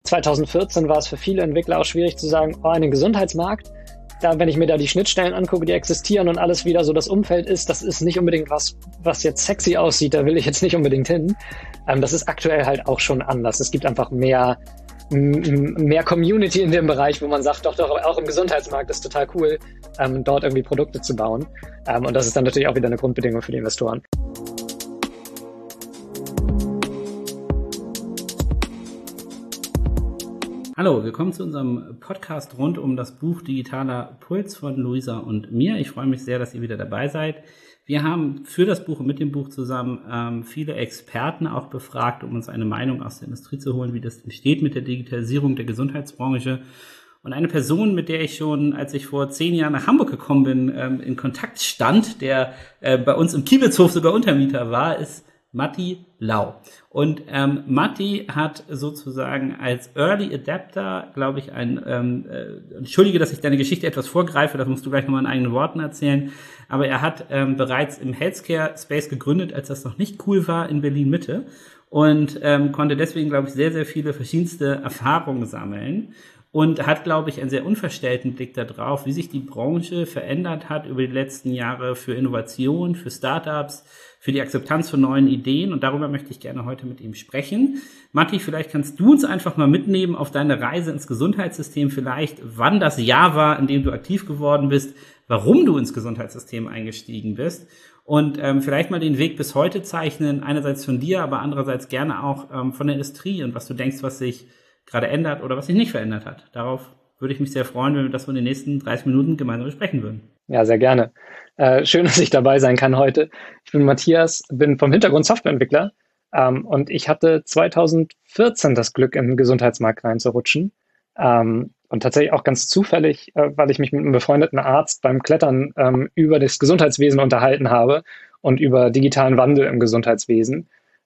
2014 war es für viele Entwickler auch schwierig zu sagen, einen Gesundheitsmarkt, wenn ich mir da die Schnittstellen angucke, die existieren und alles wieder so das Umfeld ist, das ist nicht unbedingt was jetzt sexy aussieht, da will ich jetzt nicht unbedingt hin. Das ist aktuell halt auch schon anders. Es gibt einfach mehr Community in dem Bereich, wo man sagt, doch, auch im Gesundheitsmarkt ist total cool, dort irgendwie Produkte zu bauen. Und das ist dann natürlich auch wieder eine Grundbedingung für die Investoren. Hallo, willkommen zu unserem Podcast rund um das Buch Digitaler Puls von Luisa und mir. Ich freue mich sehr, dass ihr wieder dabei seid. Wir haben für das Buch und mit dem Buch zusammen viele Experten auch befragt, um uns eine Meinung aus der Industrie zu holen, wie das steht mit der Digitalisierung der Gesundheitsbranche. Und eine Person, mit der ich schon, als ich vor 10 Jahren nach Hamburg gekommen bin, in Kontakt stand, der bei uns im Kiebitzhof sogar Untermieter war, ist Matti Lau. Und Matti hat sozusagen als Early Adapter, glaube ich, entschuldige, dass ich deine Geschichte etwas vorgreife, das musst du gleich nochmal in eigenen Worten erzählen, aber er hat bereits im Healthcare Space gegründet, als das noch nicht cool war, in Berlin-Mitte und konnte deswegen, glaube ich, sehr, sehr viele verschiedenste Erfahrungen sammeln. Und hat, glaube ich, einen sehr unverstellten Blick darauf, wie sich die Branche verändert hat über die letzten Jahre für Innovation, für Startups, für die Akzeptanz von neuen Ideen. Und darüber möchte ich gerne heute mit ihm sprechen. Matti, vielleicht kannst du uns einfach mal mitnehmen auf deine Reise ins Gesundheitssystem, vielleicht wann das Jahr war, in dem du aktiv geworden bist, warum du ins Gesundheitssystem eingestiegen bist und vielleicht mal den Weg bis heute zeichnen, einerseits von dir, aber andererseits gerne auch von der Industrie und was du denkst, was sich gerade ändert oder was sich nicht verändert hat. Darauf würde ich mich sehr freuen, wenn wir das in den nächsten 30 Minuten gemeinsam besprechen würden. Ja, sehr gerne. Schön, dass ich dabei sein kann heute. Ich bin Matthias, bin vom Hintergrund Softwareentwickler und ich hatte 2014 das Glück, in den Gesundheitsmarkt reinzurutschen. Und tatsächlich auch ganz zufällig, weil ich mich mit einem befreundeten Arzt beim Klettern über das Gesundheitswesen unterhalten habe und über digitalen Wandel im Gesundheitswesen.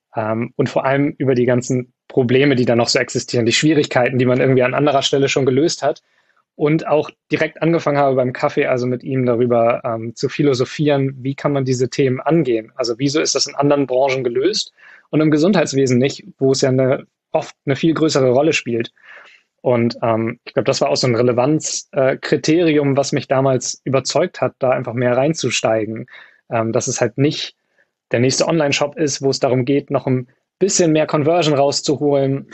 Und vor allem über die ganzen Probleme, die da noch so existieren, die Schwierigkeiten, die man irgendwie an anderer Stelle schon gelöst hat. Und auch direkt angefangen habe beim Kaffee, also mit ihm darüber zu philosophieren, wie kann man diese Themen angehen? Also wieso ist das in anderen Branchen gelöst und im Gesundheitswesen nicht, wo es ja oft eine viel größere Rolle spielt. Und ich glaube, das war auch so ein Relevanzkriterium, was mich damals überzeugt hat, da einfach mehr reinzusteigen. Dass es halt nicht der nächste Online-Shop ist, wo es darum geht, noch ein bisschen mehr Conversion rauszuholen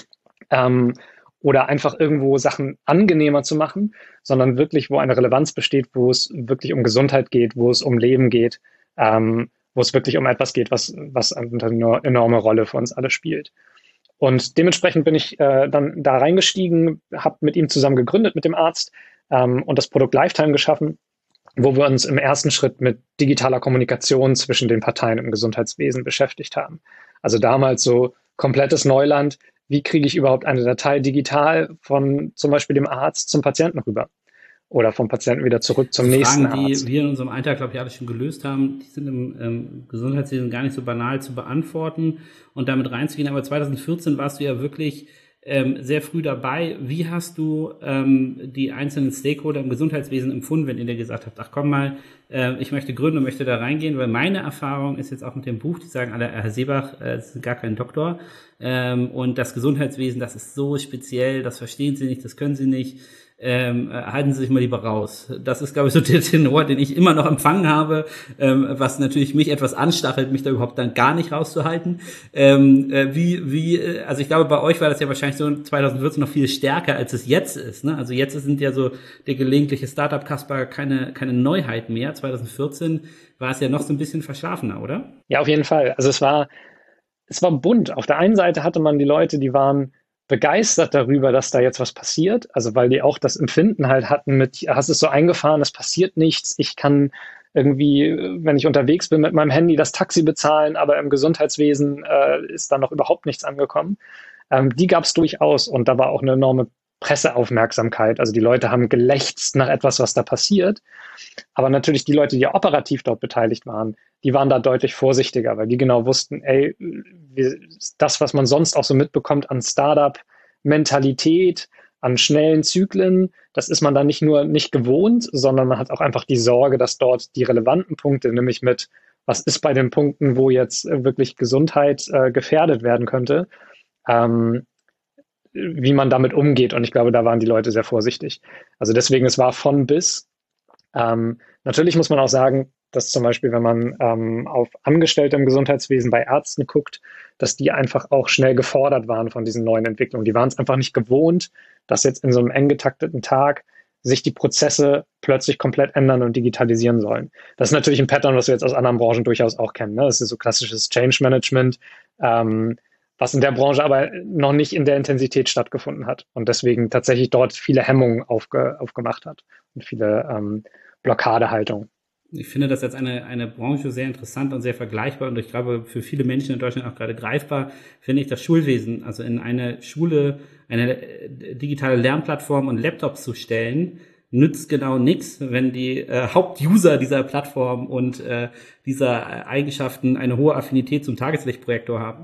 oder einfach irgendwo Sachen angenehmer zu machen, sondern wirklich, wo eine Relevanz besteht, wo es wirklich um Gesundheit geht, wo es um Leben geht, wo es wirklich um etwas geht, was eine enorme Rolle für uns alle spielt. Und dementsprechend bin ich dann da reingestiegen, habe mit ihm zusammen gegründet, mit dem Arzt und das Produkt Lifetime geschaffen, wo wir uns im ersten Schritt mit digitaler Kommunikation zwischen den Parteien im Gesundheitswesen beschäftigt haben. Also damals so komplettes Neuland. Wie kriege ich überhaupt eine Datei digital von zum Beispiel dem Arzt zum Patienten rüber? Oder vom Patienten wieder zurück zum nächsten Fragen, Arzt. Die wir in unserem Alltag, glaube ich, alle schon gelöst haben, die sind im Gesundheitswesen gar nicht so banal zu beantworten und damit reinzugehen. Aber 2014 warst du ja wirklich sehr früh dabei. Wie hast du die einzelnen Stakeholder im Gesundheitswesen empfunden, wenn ihr dir gesagt habt, ach komm mal, ich möchte gründen und möchte da reingehen? Weil meine Erfahrung ist jetzt auch mit dem Buch, die sagen alle, Herr Seebach ist gar kein Doktor und das Gesundheitswesen, das ist so speziell, das verstehen Sie nicht, das können Sie nicht. Halten Sie sich mal lieber raus. Das ist, glaube ich, so der Tenor, den ich immer noch empfangen habe, was natürlich mich etwas anstachelt, mich da überhaupt dann gar nicht rauszuhalten. Also ich glaube, bei euch war das ja wahrscheinlich so 2014 noch viel stärker, als es jetzt ist. Ne? Also jetzt sind ja so der gelegentliche Startup-Kasper keine Neuheit mehr. 2014 war es ja noch so ein bisschen verschlafener, oder? Ja, auf jeden Fall. Also es war bunt. Auf der einen Seite hatte man die Leute, die waren begeistert darüber, dass da jetzt was passiert. Also weil die auch das Empfinden halt hatten mit, hast es so eingefahren, es passiert nichts. Ich kann irgendwie, wenn ich unterwegs bin mit meinem Handy, das Taxi bezahlen, aber im Gesundheitswesen ist da noch überhaupt nichts angekommen. Die gab es durchaus und da war auch eine enorme Presseaufmerksamkeit. Also die Leute haben gelächzt nach etwas, was da passiert. Aber natürlich die Leute, die operativ dort beteiligt waren, die waren da deutlich vorsichtiger, weil die genau wussten, ey, das, was man sonst auch so mitbekommt an Startup-Mentalität, an schnellen Zyklen, das ist man dann nicht nur nicht gewohnt, sondern man hat auch einfach die Sorge, dass dort die relevanten Punkte, nämlich mit, was ist bei den Punkten, wo jetzt wirklich Gesundheit gefährdet werden könnte, wie man damit umgeht. Und ich glaube, da waren die Leute sehr vorsichtig. Also deswegen, es war von bis. Natürlich muss man auch sagen, dass zum Beispiel, wenn man auf Angestellte im Gesundheitswesen bei Ärzten guckt, dass die einfach auch schnell gefordert waren von diesen neuen Entwicklungen. Die waren es einfach nicht gewohnt, dass jetzt in so einem eng getakteten Tag sich die Prozesse plötzlich komplett ändern und digitalisieren sollen. Das ist natürlich ein Pattern, was wir jetzt aus anderen Branchen durchaus auch kennen. Ne? Das ist so klassisches Change Management, was in der Branche aber noch nicht in der Intensität stattgefunden hat und deswegen tatsächlich dort viele Hemmungen aufgemacht hat und viele Blockadehaltungen. Ich finde das als eine Branche sehr interessant und sehr vergleichbar und ich glaube für viele Menschen in Deutschland auch gerade greifbar, finde ich das Schulwesen, also in eine Schule, eine digitale Lernplattform und Laptops zu stellen, nützt genau nichts, wenn die Hauptuser dieser Plattform und dieser Eigenschaften eine hohe Affinität zum Tageslichtprojektor haben,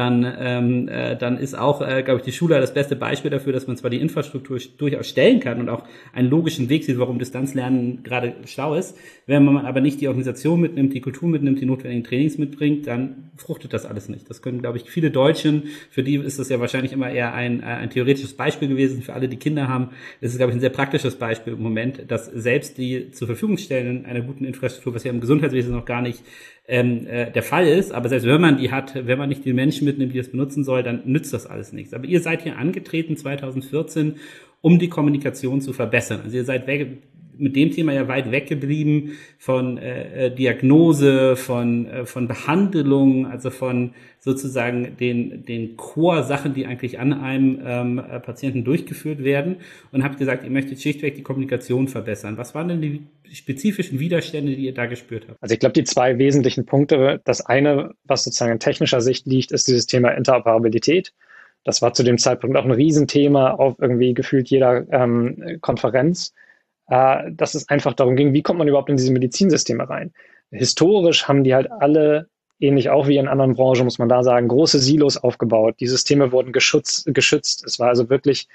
dann ist auch, glaube ich, die Schule das beste Beispiel dafür, dass man zwar die Infrastruktur durchaus stellen kann und auch einen logischen Weg sieht, warum Distanzlernen gerade schlau ist. Wenn man aber nicht die Organisation mitnimmt, die Kultur mitnimmt, die notwendigen Trainings mitbringt, dann fruchtet das alles nicht. Das können, glaube ich, viele Deutschen, für die ist das ja wahrscheinlich immer eher ein theoretisches Beispiel gewesen. Für alle, die Kinder haben, ist es, glaube ich, ein sehr praktisches Beispiel im Moment, dass selbst die zur Verfügung stellen einer guten Infrastruktur, was ja im Gesundheitswesen noch gar nicht der Fall ist, aber selbst wenn man die hat, wenn man nicht die Menschen mitnimmt, die das benutzen soll, dann nützt das alles nichts. Aber ihr seid hier angetreten 2014, um die Kommunikation zu verbessern. Also ihr seid mit dem Thema ja weit weggeblieben von Diagnose, von Behandlung, also von sozusagen den Core-Sachen, die eigentlich an einem Patienten durchgeführt werden und habt gesagt, ihr möchtet schlichtweg die Kommunikation verbessern. Was waren denn die spezifischen Widerstände, die ihr da gespürt habt? Also ich glaube, die zwei wesentlichen Punkte, das eine, was sozusagen in technischer Sicht liegt, ist dieses Thema Interoperabilität. Das war zu dem Zeitpunkt auch ein Riesenthema auf irgendwie gefühlt jeder Konferenz, dass es einfach darum ging, wie kommt man überhaupt in diese Medizinsysteme rein. Historisch haben die halt alle, ähnlich auch wie in anderen Branchen, muss man da sagen, große Silos aufgebaut. Die Systeme wurden geschützt. Es war also wirklich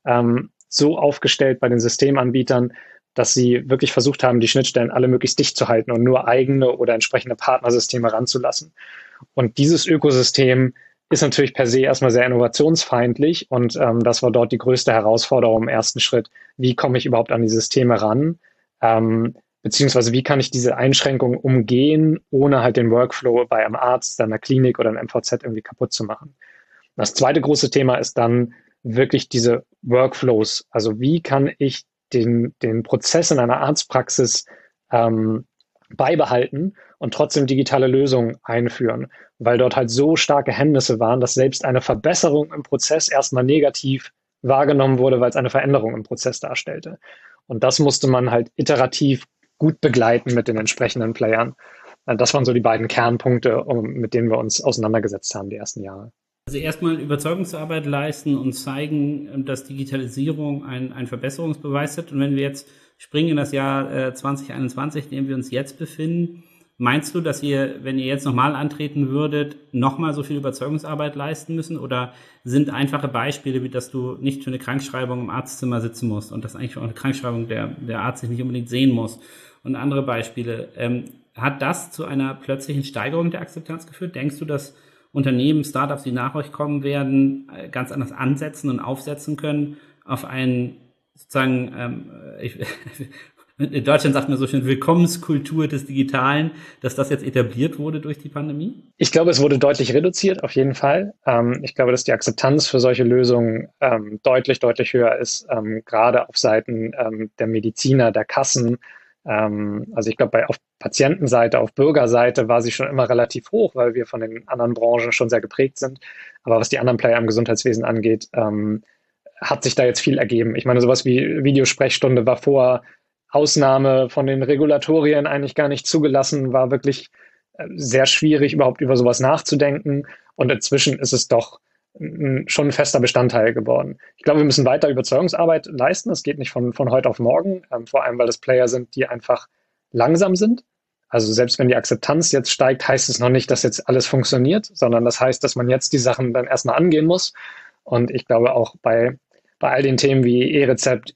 so aufgestellt bei den Systemanbietern, dass sie wirklich versucht haben, die Schnittstellen alle möglichst dicht zu halten und nur eigene oder entsprechende Partnersysteme ranzulassen. Und dieses Ökosystem ist natürlich per se erstmal sehr innovationsfeindlich und das war dort die größte Herausforderung im ersten Schritt. Wie komme ich überhaupt an die Systeme ran? Beziehungsweise wie kann ich diese Einschränkungen umgehen, ohne halt den Workflow bei einem Arzt, einer Klinik oder einem MVZ irgendwie kaputt zu machen? Das zweite große Thema ist dann wirklich diese Workflows. Also wie kann ich den Prozess in einer Arztpraxis beibehalten und trotzdem digitale Lösungen einführen, weil dort halt so starke Hemmnisse waren, dass selbst eine Verbesserung im Prozess erstmal negativ wahrgenommen wurde, weil es eine Veränderung im Prozess darstellte. Und das musste man halt iterativ gut begleiten mit den entsprechenden Playern. Das waren so die beiden Kernpunkte, mit denen wir uns auseinandergesetzt haben die ersten Jahre. Also erstmal Überzeugungsarbeit leisten und zeigen, dass Digitalisierung ein Verbesserungsbeweis ist. Und wenn wir jetzt springen in das Jahr 2021, in dem wir uns jetzt befinden, meinst du, dass ihr, wenn ihr jetzt nochmal antreten würdet, nochmal so viel Überzeugungsarbeit leisten müssen? Oder sind einfache Beispiele, wie dass du nicht für eine Krankschreibung im Arztzimmer sitzen musst und dass eigentlich für eine Krankschreibung der Arzt sich nicht unbedingt sehen muss? Und andere Beispiele. Hat das zu einer plötzlichen Steigerung der Akzeptanz geführt? Denkst du, dass Unternehmen, Startups, die nach euch kommen werden, ganz anders ansetzen und aufsetzen können auf einen sozusagen, in Deutschland sagt man so schön Willkommenskultur des Digitalen, dass das jetzt etabliert wurde durch die Pandemie? Ich glaube, es wurde deutlich reduziert, auf jeden Fall. Ich glaube, dass die Akzeptanz für solche Lösungen deutlich, deutlich höher ist, gerade auf Seiten der Mediziner, der Kassen. Also ich glaube, auf Patientenseite, auf Bürgerseite war sie schon immer relativ hoch, weil wir von den anderen Branchen schon sehr geprägt sind. Aber was die anderen Player im Gesundheitswesen angeht, hat sich da jetzt viel ergeben. Ich meine, sowas wie Videosprechstunde war vor Ausnahme von den Regulatorien eigentlich gar nicht zugelassen, war wirklich sehr schwierig, überhaupt über sowas nachzudenken. Und inzwischen ist es doch schon ein fester Bestandteil geworden. Ich glaube, wir müssen weiter Überzeugungsarbeit leisten. Das geht nicht von heute auf morgen, vor allem, weil das Player sind, die einfach langsam sind. Also selbst wenn die Akzeptanz jetzt steigt, heißt es noch nicht, dass jetzt alles funktioniert, sondern das heißt, dass man jetzt die Sachen dann erstmal angehen muss. Und ich glaube auch bei all den Themen wie E-Rezept,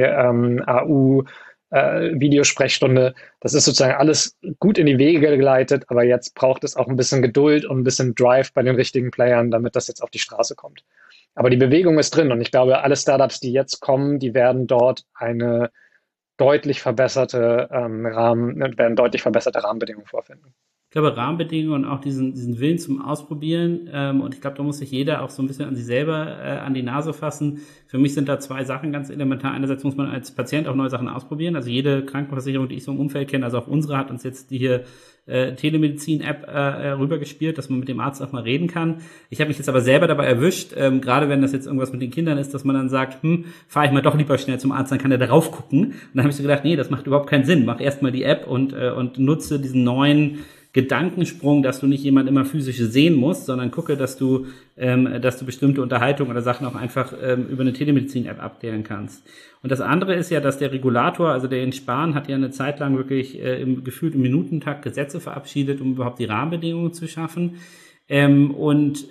AU, Videosprechstunde, das ist sozusagen alles gut in die Wege geleitet, aber jetzt braucht es auch ein bisschen Geduld und ein bisschen Drive bei den richtigen Playern, damit das jetzt auf die Straße kommt. Aber die Bewegung ist drin und ich glaube, alle Startups, die jetzt kommen, die werden dort eine deutlich verbesserte werden deutlich verbesserte Rahmenbedingungen vorfinden. Ich glaube, Rahmenbedingungen und auch diesen Willen zum Ausprobieren. Und ich glaube, da muss sich jeder auch so ein bisschen an sich selber an die Nase fassen. Für mich sind da zwei Sachen ganz elementar. Einerseits muss man als Patient auch neue Sachen ausprobieren. Also jede Krankenversicherung, die ich so im Umfeld kenne, also auch unsere, hat uns jetzt die hier Telemedizin-App rübergespielt, dass man mit dem Arzt auch mal reden kann. Ich habe mich jetzt aber selber dabei erwischt, gerade wenn das jetzt irgendwas mit den Kindern ist, dass man dann sagt, fahre ich mal doch lieber schnell zum Arzt, dann kann der darauf gucken. Und dann habe ich so gedacht, nee, das macht überhaupt keinen Sinn. Mach erst mal die App und nutze diesen neuen Gedankensprung, dass du nicht jemand immer physisch sehen musst, sondern gucke, dass du bestimmte Unterhaltung oder Sachen auch einfach über eine Telemedizin-App abklären kannst. Und das andere ist ja, dass der Regulator, also der Jens Spahn, hat ja eine Zeit lang wirklich gefühlt im Minutentakt Gesetze verabschiedet, um überhaupt die Rahmenbedingungen zu schaffen. Und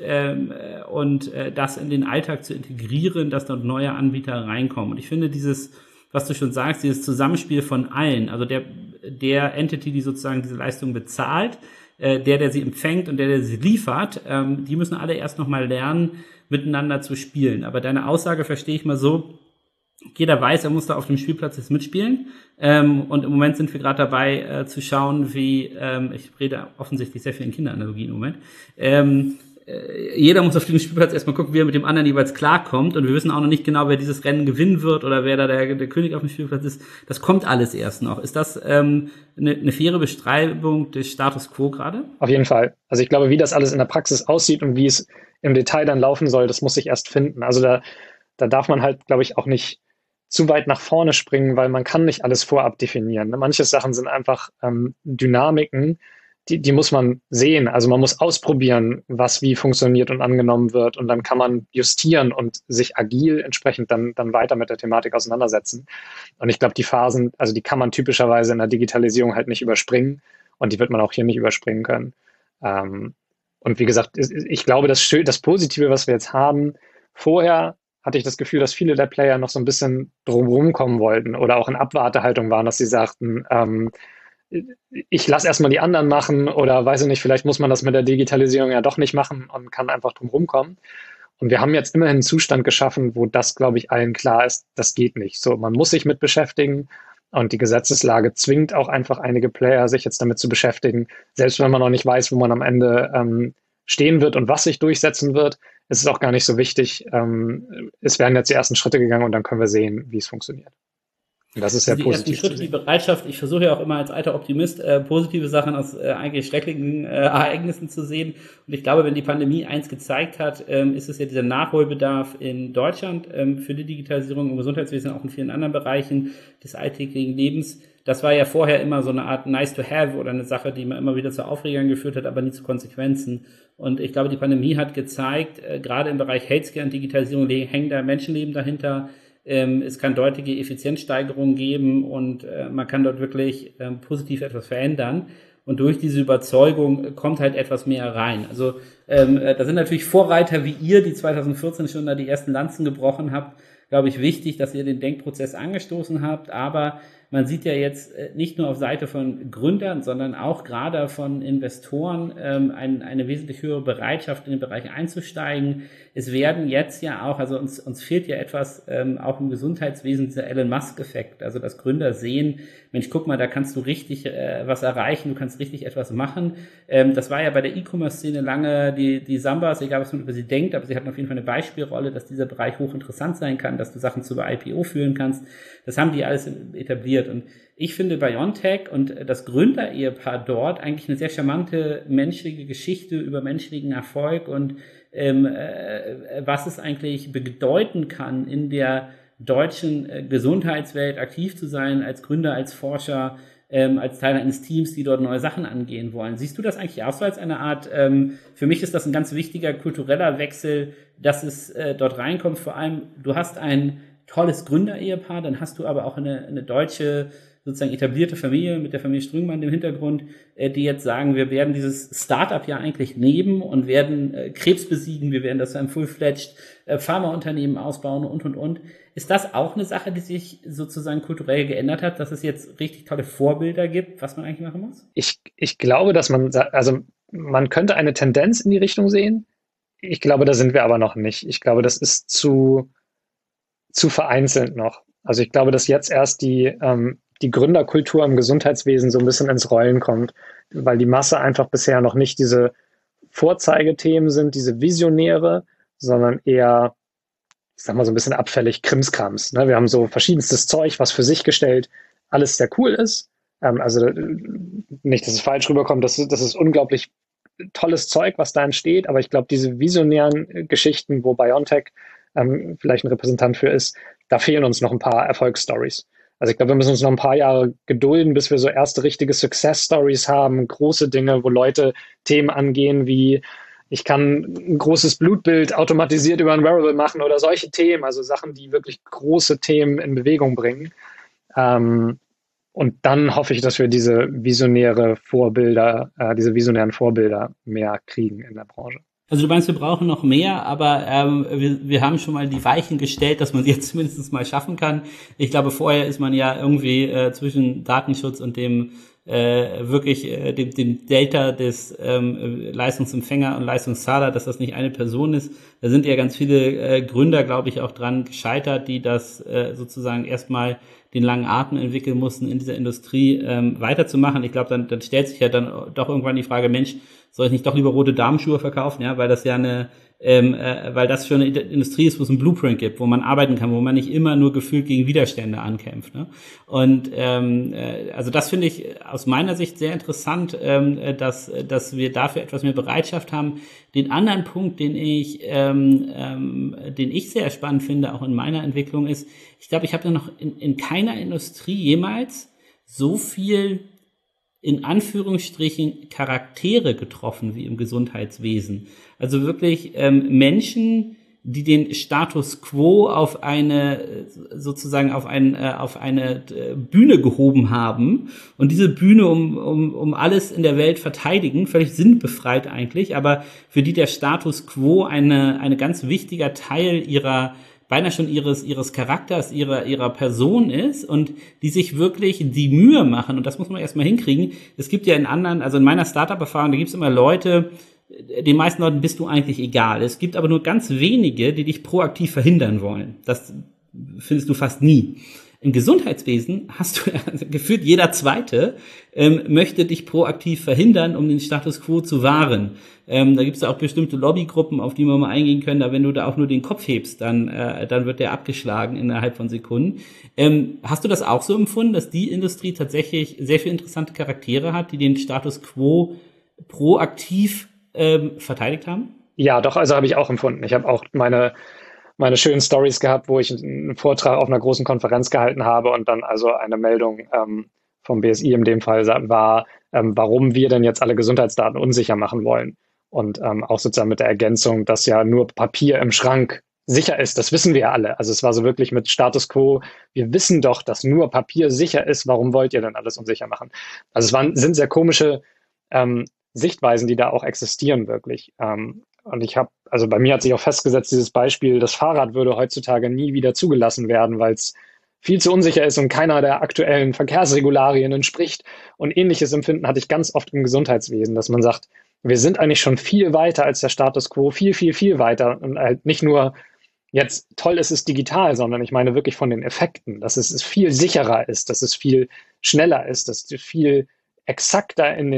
das in den Alltag zu integrieren, dass dort neue Anbieter reinkommen. Und ich finde dieses, was du schon sagst, dieses Zusammenspiel von allen, also der Entity, die sozusagen diese Leistung bezahlt, der sie empfängt und der sie liefert, die müssen alle erst nochmal lernen, miteinander zu spielen. Aber deine Aussage verstehe ich mal so, jeder weiß, er muss da auf dem Spielplatz jetzt mitspielen. Und im Moment sind wir gerade dabei zu schauen, wie, ich rede offensichtlich sehr viel in Kinderanalogien im Moment, jeder muss auf dem Spielplatz erstmal gucken, wie er mit dem anderen jeweils klarkommt. Und wir wissen auch noch nicht genau, wer dieses Rennen gewinnen wird oder wer da der König auf dem Spielplatz ist. Das kommt alles erst noch. Ist das eine faire Beschreibung des Status quo gerade? Auf jeden Fall. Also ich glaube, wie das alles in der Praxis aussieht und wie es im Detail dann laufen soll, das muss sich erst finden. Also da darf man halt, glaube ich, auch nicht zu weit nach vorne springen, weil man kann nicht alles vorab definieren. Manche Sachen sind einfach Dynamiken, die muss man sehen. Also man muss ausprobieren, was wie funktioniert und angenommen wird. Und dann kann man justieren und sich agil entsprechend dann weiter mit der Thematik auseinandersetzen. Und ich glaube, die Phasen, also die kann man typischerweise in der Digitalisierung halt nicht überspringen. Und die wird man auch hier nicht überspringen können. Und wie gesagt, ich glaube, das Positive, was wir jetzt haben, vorher hatte ich das Gefühl, dass viele der Player noch so ein bisschen drumherum kommen wollten oder auch in Abwartehaltung waren, dass sie sagten, ich lasse erstmal die anderen machen oder weiß ich nicht, vielleicht muss man das mit der Digitalisierung ja doch nicht machen und kann einfach drum rumkommen. Und wir haben jetzt immerhin einen Zustand geschaffen, wo das, glaube ich, allen klar ist, das geht nicht. So, man muss sich mit beschäftigen und die Gesetzeslage zwingt auch einfach einige Player, sich jetzt damit zu beschäftigen. Selbst wenn man noch nicht weiß, wo man am Ende stehen wird und was sich durchsetzen wird, ist es auch gar nicht so wichtig. Es werden jetzt die ersten Schritte gegangen und dann können wir sehen, wie es funktioniert. Und das ist sehr positiv. Die ersten Schritte, die Bereitschaft, ich versuche ja auch immer als alter Optimist positive Sachen aus eigentlich schrecklichen Ereignissen zu sehen. Und ich glaube, wenn die Pandemie eins gezeigt hat, ist es ja dieser Nachholbedarf in Deutschland für die Digitalisierung im Gesundheitswesen, auch in vielen anderen Bereichen des alltäglichen Lebens. Das war ja vorher immer so eine Art nice to have oder eine Sache, die man immer wieder zu Aufregern geführt hat, aber nie zu Konsequenzen. Und ich glaube, die Pandemie hat gezeigt, gerade im Bereich Healthcare und Digitalisierung hängen da Menschenleben dahinter. Es kann deutliche Effizienzsteigerungen geben und man kann dort wirklich positiv etwas verändern. Und durch diese Überzeugung kommt halt etwas mehr rein. Also da sind natürlich Vorreiter wie ihr, die 2014 schon da die ersten Lanzen gebrochen habt, glaube ich, wichtig, dass ihr den Denkprozess angestoßen habt. Aber man sieht ja jetzt nicht nur auf Seite von Gründern, sondern auch gerade von Investoren eine wesentlich höhere Bereitschaft, in den Bereich einzusteigen. Es werden jetzt ja auch, also uns fehlt ja etwas auch im Gesundheitswesen, dieser Elon Musk-Effekt. Also dass Gründer sehen, Mensch, guck mal, da kannst du richtig was erreichen, du kannst richtig etwas machen. Das war ja bei der E-Commerce-Szene lange die Sambas, egal was man über sie denkt, aber sie hatten auf jeden Fall eine Beispielrolle, dass dieser Bereich hochinteressant sein kann, dass du Sachen zu IPO führen kannst. Das haben die alles etabliert. Und ich finde BioNTech und das Gründerehepaar dort eigentlich eine sehr charmante menschliche Geschichte über menschlichen Erfolg und was es eigentlich bedeuten kann, in der deutschen Gesundheitswelt aktiv zu sein, als Gründer, als Forscher, als Teil eines Teams, die dort neue Sachen angehen wollen. Siehst du das eigentlich auch so als eine Art, für mich ist das ein ganz wichtiger kultureller Wechsel, dass es dort reinkommt, vor allem, du hast ein tolles Gründerehepaar, dann hast du aber auch eine deutsche, sozusagen etablierte Familie mit der Familie Strüngmann im Hintergrund, die jetzt sagen, wir werden dieses Startup ja eigentlich nehmen und werden Krebs besiegen, wir werden das zu einem full-fledged Pharmaunternehmen ausbauen und. Ist das auch eine Sache, die sich sozusagen kulturell geändert hat, dass es jetzt richtig tolle Vorbilder gibt, was man eigentlich machen muss? Ich glaube, dass man könnte eine Tendenz in die Richtung sehen. Ich glaube, da sind wir aber noch nicht. Ich glaube, das ist zu vereinzelt noch. Also ich glaube, dass jetzt erst die Gründerkultur im Gesundheitswesen so ein bisschen ins Rollen kommt, weil die Masse einfach bisher noch nicht diese Vorzeigethemen sind, diese Visionäre, sondern eher, ich sag mal, so ein bisschen abfällig Krimskrams. Ne? Wir haben so verschiedenstes Zeug, was für sich gestellt alles sehr cool ist. Also nicht, dass es falsch rüberkommt, das ist unglaublich tolles Zeug, was da entsteht, aber ich glaube, diese visionären Geschichten, wo BioNTech vielleicht ein Repräsentant für ist, da fehlen uns noch ein paar Erfolgsstories. Also ich glaube, wir müssen uns noch ein paar Jahre gedulden, bis wir so erste richtige Success-Stories haben, große Dinge, wo Leute Themen angehen wie ich kann ein großes Blutbild automatisiert über ein Wearable machen oder solche Themen, also Sachen, die wirklich große Themen in Bewegung bringen. Ähm, und dann hoffe ich, dass wir diese visionären Vorbilder mehr kriegen in der Branche. Also du meinst, wir brauchen noch mehr, aber wir haben schon mal die Weichen gestellt, dass man es jetzt zumindest mal schaffen kann. Ich glaube, vorher ist man ja irgendwie zwischen Datenschutz und dem dem Delta des Leistungsempfänger und Leistungszahler, dass das nicht eine Person ist. Da sind ja ganz viele Gründer, glaube ich, auch dran gescheitert, die das sozusagen erstmal den langen Atem entwickeln mussten, in dieser Industrie weiterzumachen. Ich glaube, dann stellt sich ja dann doch irgendwann die Frage, Mensch, soll ich nicht doch lieber rote Damenschuhe verkaufen, ja, weil das ja weil das schon eine Industrie ist, wo es einen Blueprint gibt, wo man arbeiten kann, wo man nicht immer nur gefühlt gegen Widerstände ankämpft. Ne? Und also das finde ich aus meiner Sicht sehr interessant, dass wir dafür etwas mehr Bereitschaft haben. Den anderen Punkt, den ich sehr spannend finde, auch in meiner Entwicklung, ist, ich glaube, ich habe ja noch in keiner Industrie jemals so viel in Anführungsstrichen Charaktere getroffen wie im Gesundheitswesen. Also wirklich Menschen, die den Status quo auf eine Bühne gehoben haben und diese Bühne um alles in der Welt verteidigen, völlig sinnbefreit eigentlich, aber für die der Status quo eine ganz wichtiger Teil beinahe schon ihres Charakters, ihrer Person ist und die sich wirklich die Mühe machen, und das muss man erstmal hinkriegen. Es gibt ja also in meiner Startup-Erfahrung, da gibt es immer Leute, den meisten Leuten bist du eigentlich egal. Es gibt aber nur ganz wenige, die dich proaktiv verhindern wollen. Das findest du fast nie. Im Gesundheitswesen hast du gefühlt jeder Zweite möchte dich proaktiv verhindern, um den Status quo zu wahren. Da gibt es auch bestimmte Lobbygruppen, auf die wir mal eingehen können. Da wenn du da auch nur den Kopf hebst, dann wird der abgeschlagen innerhalb von Sekunden. Hast du das auch so empfunden, dass die Industrie tatsächlich sehr viele interessante Charaktere hat, die den Status quo proaktiv verteidigt haben? Ja, doch, also habe ich auch empfunden. Ich habe auch meine schönen Stories gehabt, wo ich einen Vortrag auf einer großen Konferenz gehalten habe und dann also eine Meldung vom BSI in dem Fall war, warum wir denn jetzt alle Gesundheitsdaten unsicher machen wollen. Und auch sozusagen mit der Ergänzung, dass ja nur Papier im Schrank sicher ist. Das wissen wir ja alle. Also es war so wirklich mit Status quo. Wir wissen doch, dass nur Papier sicher ist. Warum wollt ihr denn alles unsicher machen? Also sind sehr komische Sichtweisen, die da auch existieren wirklich. Und also bei mir hat sich auch festgesetzt, dieses Beispiel, das Fahrrad würde heutzutage nie wieder zugelassen werden, weil es viel zu unsicher ist und keiner der aktuellen Verkehrsregularien entspricht. Und ähnliches Empfinden hatte ich ganz oft im Gesundheitswesen, dass man sagt, wir sind eigentlich schon viel weiter als der Status quo, viel, viel, viel weiter. Und halt nicht nur jetzt toll ist es digital, sondern ich meine wirklich von den Effekten, dass es viel sicherer ist, dass es viel schneller ist, dass es viel exakter in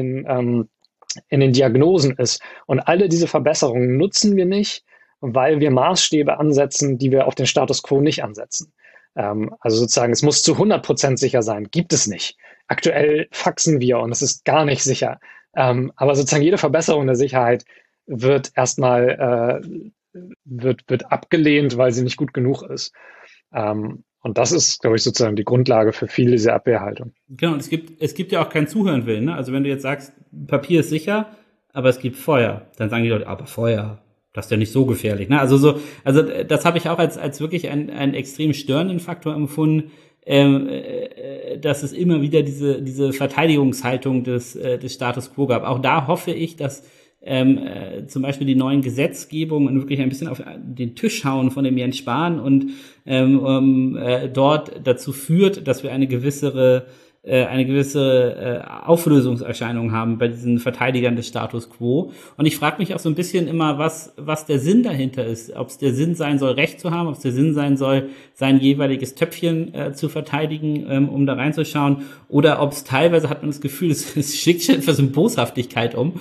den Diagnosen ist. Und alle diese Verbesserungen nutzen wir nicht, weil wir Maßstäbe ansetzen, die wir auf den Status quo nicht ansetzen. Also sozusagen, es muss zu 100% sicher sein. Gibt es nicht. Aktuell faxen wir und es ist gar nicht sicher. Aber sozusagen jede Verbesserung der Sicherheit wird erstmal wird abgelehnt, weil sie nicht gut genug ist. Und das ist, glaube ich, sozusagen die Grundlage für viele dieser Abwehrhaltung. Genau, und es gibt ja auch kein Zuhören willen. Ne? Also wenn du jetzt sagst, Papier ist sicher, aber es gibt Feuer, dann sagen die Leute, aber Feuer, das ist ja nicht so gefährlich. Ne? Also das habe ich auch als wirklich einen extrem störenden Faktor empfunden, dass es immer wieder diese Verteidigungshaltung des Status quo gab. Auch da hoffe ich, dass zum Beispiel die neuen Gesetzgebungen wirklich ein bisschen auf den Tisch hauen von dem Jens Spahn und dort dazu führt, dass wir eine gewissere eine gewisse Auflösungserscheinung haben bei diesen Verteidigern des Status quo. Und ich frage mich auch so ein bisschen immer, was der Sinn dahinter ist. Ob es der Sinn sein soll, Recht zu haben, ob es der Sinn sein soll, sein jeweiliges Töpfchen zu verteidigen, um da reinzuschauen, oder ob es teilweise, hat man das Gefühl, es schlägt schon etwas in Boshaftigkeit um.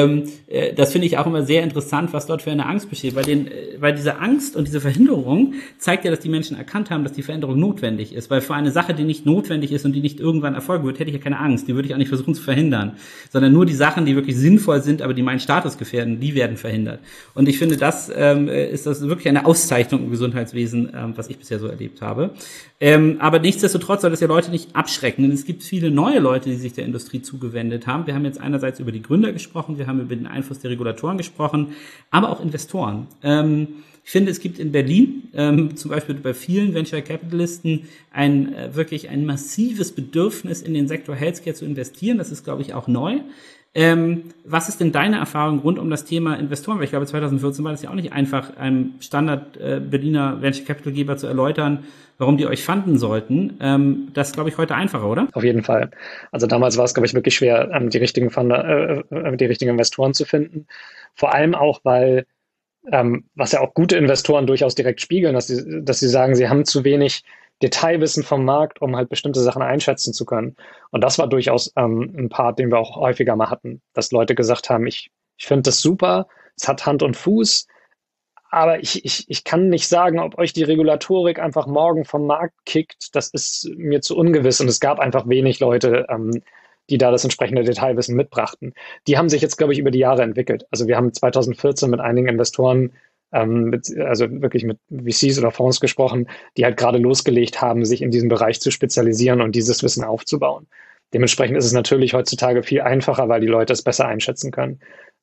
Das finde ich auch immer sehr interessant, was dort für eine Angst besteht. Weil diese Angst und diese Verhinderung zeigt ja, dass die Menschen erkannt haben, dass die Veränderung notwendig ist. Weil für eine Sache, die nicht notwendig ist und die nicht irgendwann erfolgen wird, hätte ich ja keine Angst. Die würde ich auch nicht versuchen zu verhindern. Sondern nur die Sachen, die wirklich sinnvoll sind, aber die meinen Status gefährden, die werden verhindert. Und ich finde, das ist das wirklich eine Auszeichnung im Gesundheitswesen, was ich bisher so erlebt habe. Aber nichtsdestotrotz soll das ja Leute nicht abschrecken. Denn es gibt viele neue Leute, die sich der Industrie zugewendet haben. Wir haben jetzt einerseits über die Gründer gesprochen, wir haben über den Einfluss der Regulatoren gesprochen, aber auch Investoren. Ich finde, es gibt in Berlin, zum Beispiel bei vielen Venture Capitalisten, wirklich ein massives Bedürfnis, in den Sektor Healthcare zu investieren. Das ist, glaube ich, auch neu. Was ist denn deine Erfahrung rund um das Thema Investoren? Weil ich glaube, 2014 war das ja auch nicht einfach, einem Standard Berliner Venture Capital Geber zu erläutern, warum die euch fanden sollten. Das ist, glaube ich, heute einfacher, oder? Auf jeden Fall. Also damals war es, glaube ich, wirklich schwer, die richtigen die richtigen Investoren zu finden. Vor allem auch, weil was ja auch gute Investoren durchaus direkt spiegeln, dass sie sagen, sie haben zu wenig Detailwissen vom Markt, um halt bestimmte Sachen einschätzen zu können. Und das war durchaus ein Part, den wir auch häufiger mal hatten, dass Leute gesagt haben, ich finde das super, es hat Hand und Fuß, aber ich kann nicht sagen, ob euch die Regulatorik einfach morgen vom Markt kickt. Das ist mir zu ungewiss. Und es gab einfach wenig Leute, die da das entsprechende Detailwissen mitbrachten. Die haben sich jetzt, glaube ich, über die Jahre entwickelt. Also wir haben 2014 mit einigen Investoren, also wirklich mit VCs oder Fonds gesprochen, die halt gerade losgelegt haben, sich in diesem Bereich zu spezialisieren und dieses Wissen aufzubauen. Dementsprechend ist es natürlich heutzutage viel einfacher, weil die Leute es besser einschätzen können.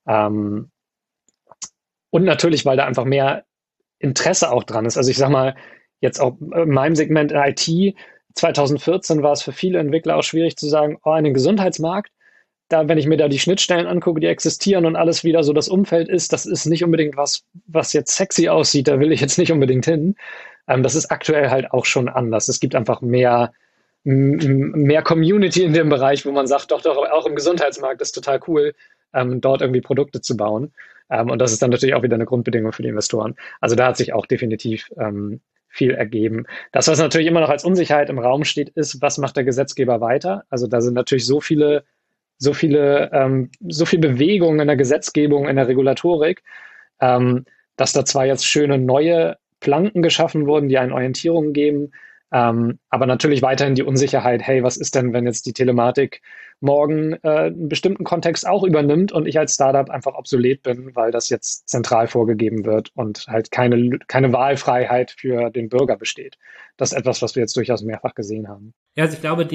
Und natürlich, weil da einfach mehr Interesse auch dran ist. Also ich sag mal, jetzt auch in meinem Segment in IT, 2014 war es für viele Entwickler auch schwierig zu sagen, oh, in den Gesundheitsmarkt, da, wenn ich mir da die Schnittstellen angucke, die existieren und alles wieder so das Umfeld ist, das ist nicht unbedingt was jetzt sexy aussieht, da will ich jetzt nicht unbedingt hin. Das ist aktuell halt auch schon anders. Es gibt einfach mehr Community in dem Bereich, wo man sagt, doch, auch im Gesundheitsmarkt ist total cool, dort irgendwie Produkte zu bauen. Und das ist dann natürlich auch wieder eine Grundbedingung für die Investoren. Also da hat sich auch definitiv viel ergeben. Das, was natürlich immer noch als Unsicherheit im Raum steht, ist, was macht der Gesetzgeber weiter? Also da sind natürlich so viel Bewegung in der Gesetzgebung, in der Regulatorik, dass da zwar jetzt schöne neue Planken geschaffen wurden, die eine Orientierung geben, aber natürlich weiterhin die Unsicherheit, hey, was ist denn, wenn jetzt die Telematik morgen einen bestimmten Kontext auch übernimmt und ich als Startup einfach obsolet bin, weil das jetzt zentral vorgegeben wird und halt keine Wahlfreiheit für den Bürger besteht. Das ist etwas, was wir jetzt durchaus mehrfach gesehen haben. Ja, also ich glaube,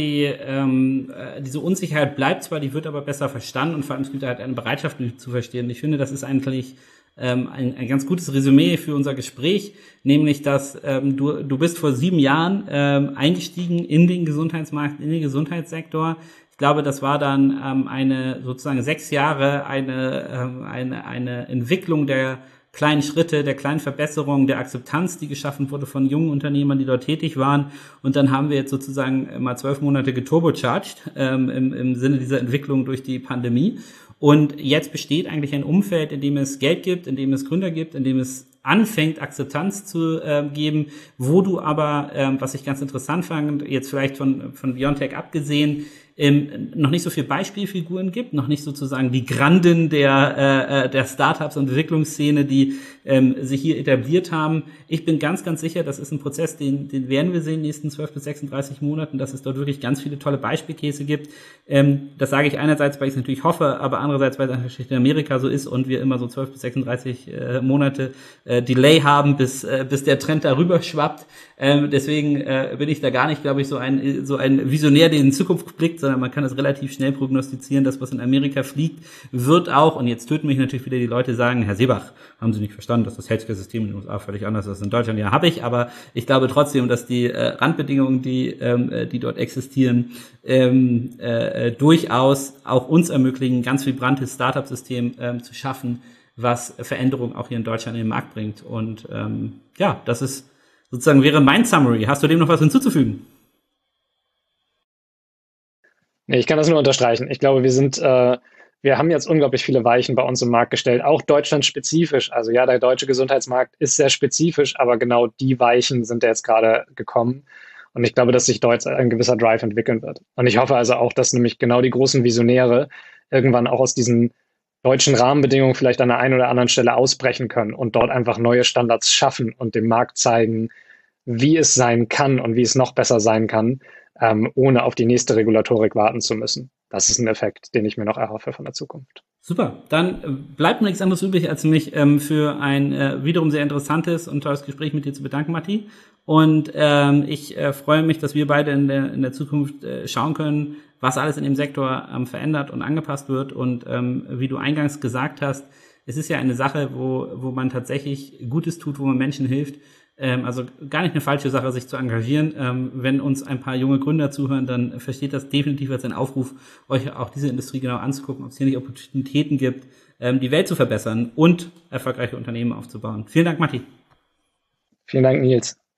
diese Unsicherheit bleibt zwar, die wird aber besser verstanden und vor allem es gibt halt eine Bereitschaft, die zu verstehen. Ich finde, das ist eigentlich ein ganz gutes Resümee für unser Gespräch, nämlich, dass du bist vor 7 Jahren eingestiegen in den Gesundheitsmarkt, in den Gesundheitssektor. Ich glaube, das war dann sozusagen 6 Jahre eine Entwicklung der kleinen Schritte, der kleinen Verbesserungen, der Akzeptanz, die geschaffen wurde von jungen Unternehmern, die dort tätig waren. Und dann haben wir jetzt sozusagen mal 12 Monate geturbocharged im Sinne dieser Entwicklung durch die Pandemie. Und jetzt besteht eigentlich ein Umfeld, in dem es Geld gibt, in dem es Gründer gibt, in dem es anfängt, Akzeptanz zu geben, wo du aber, was ich ganz interessant fand, jetzt vielleicht von BioNTech abgesehen, noch nicht so viel Beispielfiguren gibt, noch nicht sozusagen die Granden der Startups und Entwicklungsszene, die sich hier etabliert haben. Ich bin ganz, ganz sicher, das ist ein Prozess, den werden wir sehen in den nächsten 12 bis 36 Monaten, dass es dort wirklich ganz viele tolle Beispielkäse gibt. Das sage ich einerseits, weil ich es natürlich hoffe, aber andererseits, weil es einfach in Amerika so ist und wir immer so 12 bis 36 Monate Delay haben, bis der Trend darüber schwappt. Deswegen bin ich da gar nicht, glaube ich, so ein Visionär, der in die Zukunft blickt, sondern man kann es relativ schnell prognostizieren. Das, was in Amerika fliegt, wird auch, und jetzt töten mich natürlich wieder die Leute, sagen, Herr Seebach, haben Sie nicht verstanden, dass das Healthcare-System in den USA völlig anders ist als in Deutschland? Ja, habe ich, aber ich glaube trotzdem, dass die Randbedingungen, die dort existieren, durchaus auch uns ermöglichen, ein ganz vibrantes Startup-System zu schaffen, was Veränderungen auch hier in Deutschland in den Markt bringt. Und das ist sozusagen wäre mein Summary. Hast du dem noch was hinzuzufügen? Nee, ich kann das nur unterstreichen. Ich glaube, wir haben jetzt unglaublich viele Weichen bei uns im Markt gestellt, auch deutschlandspezifisch. Also ja, der deutsche Gesundheitsmarkt ist sehr spezifisch, aber genau die Weichen sind ja jetzt gerade gekommen. Und ich glaube, dass sich dort ein gewisser Drive entwickeln wird. Und ich hoffe also auch, dass nämlich genau die großen Visionäre irgendwann auch aus diesen deutschen Rahmenbedingungen vielleicht an der einen oder anderen Stelle ausbrechen können und dort einfach neue Standards schaffen und dem Markt zeigen, wie es sein kann und wie es noch besser sein kann, ohne auf die nächste Regulatorik warten zu müssen. Das ist ein Effekt, den ich mir noch erhoffe von der Zukunft. Super, dann bleibt mir nichts anderes übrig, als mich für ein wiederum sehr interessantes und tolles Gespräch mit dir zu bedanken, Matti. Und ich freue mich, dass wir beide in der Zukunft schauen können, was alles in dem Sektor verändert und angepasst wird. Und wie du eingangs gesagt hast, es ist ja eine Sache, wo man tatsächlich Gutes tut, wo man Menschen hilft. Also gar nicht eine falsche Sache, sich zu engagieren. Wenn uns ein paar junge Gründer zuhören, dann versteht das definitiv als ein Aufruf, euch auch diese Industrie genau anzugucken, ob es hier nicht Opportunitäten gibt, die Welt zu verbessern und erfolgreiche Unternehmen aufzubauen. Vielen Dank, Matti. Vielen Dank, Nils.